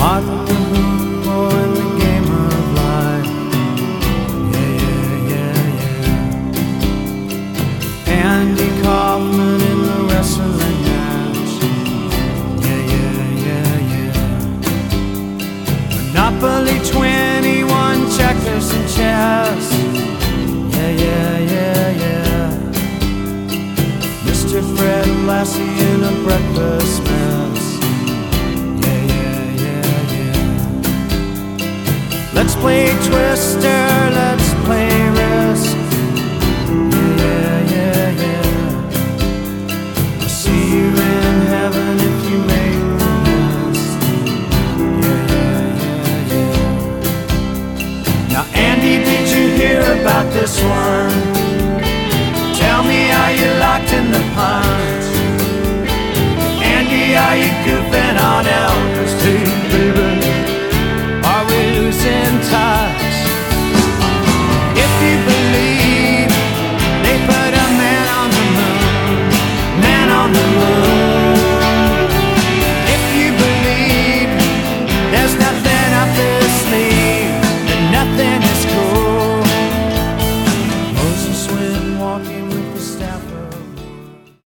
Martin Humbo in the game of life. Yeah, yeah, yeah, yeah. Andy Kaufman in the wrestling match. Yeah, yeah, yeah, yeah. Monopoly 21, checkers and chess. Yeah, yeah, yeah, yeah. Mr. Fred Lassie in a breakfast mess. Yeah, yeah, yeah, yeah. Let's play Twister, let's play Risk. Yeah, yeah, yeah. I'll see you in heaven if you make the list. Yeah, yeah, yeah, yeah. Now Andy, did you hear about this one? Tell me, are you locked in the pond? Andy, are you goofing?